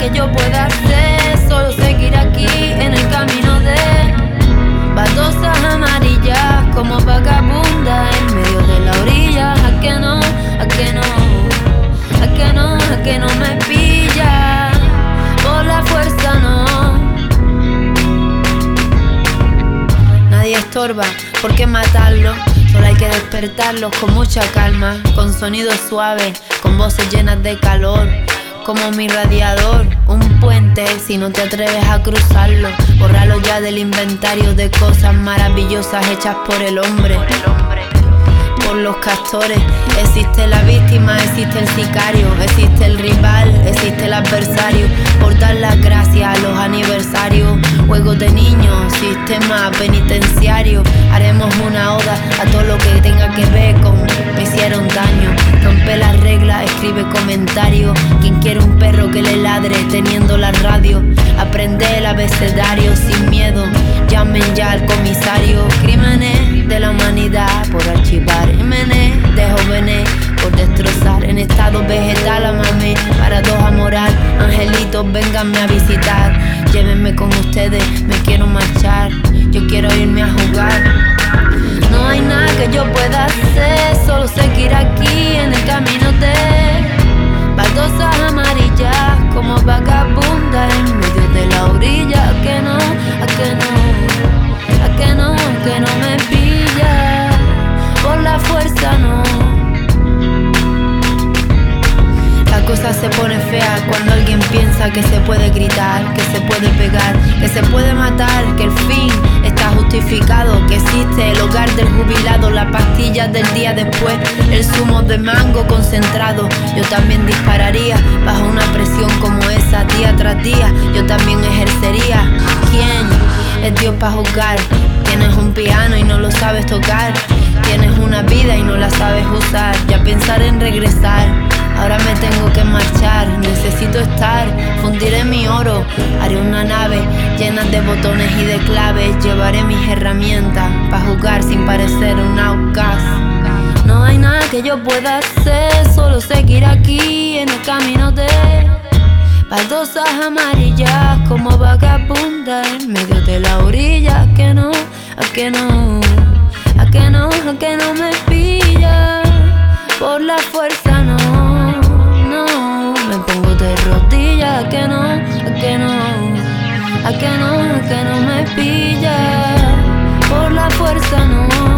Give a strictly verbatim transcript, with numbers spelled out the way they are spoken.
que yo pueda hacer, solo seguir aquí en el camino de baldosas amarillas como vagabunda en medio de la orilla. A que no, a que no, a que no, a que no me pilla, por la fuerza no. Nadie estorba, ¿por qué matarlo? Solo hay que despertarlos con mucha calma, con sonidos suaves, con voces llenas de calor, como mi radiador, un puente. Si no te atreves a cruzarlo, bórralo ya del inventario de cosas maravillosas hechas por el hombre, por los castores. Existe la víctima, existe el sicario, existe el rival, existe el adversario. Por dar las gracias a los aniversarios, juegos de niños, sistema penitenciario. Haremos una oda a todo lo que tenga que ver con me hicieron daño. Rompe las reglas, escribe comentarios. Quien quiere un perro que le ladre teniendo la radio, aprende el abecedario sin miedo. Llamen ya al comisario. Crímenes de la humanidad por archivar, crímenes de jóvenes por destrozar. En estado vegetal amame, paradoja moral. Angelitos, vénganme a visitar. Llévenme con ustedes, me quiero marchar. Yo quiero irme a jugar. No hay nada que yo pueda hacer, solo seguir aquí en el camino de baldosas amarillas como vagabunda en medio de la orilla. A que no, a que no, a que no, a que no me pilla, por la fuerza no. La cosa se pone fea cuando alguien piensa que se puede gritar, que se puede pegar, que se puede matar, que el fin está justificado, que existe el hogar del jubilado, las pastillas del día después, el zumo de mango concentrado. Yo también dispararía bajo una presión como esa, día tras día. Yo también ejercería. ¿Quién es Dios para juzgar? Tienes un piano y no lo sabes tocar, tienes una vida y no la sabes usar. Ya pensar en regresar, ahora me tengo que marchar. Necesito estar, fundiré mi oro, haré una nave llena de botones y de claves. Llevaré mis herramientas para jugar sin parecer un outcast. No hay nada que yo pueda hacer, solo seguir aquí en el camino de baldosas amarillas como vagabunda en medio de la orilla. A que no, a que no, a que no, a que no me pilla, por la fuerza no. Me pongo de rodillas, a que no, a que no, a que no, a que no me pilla, por la fuerza no.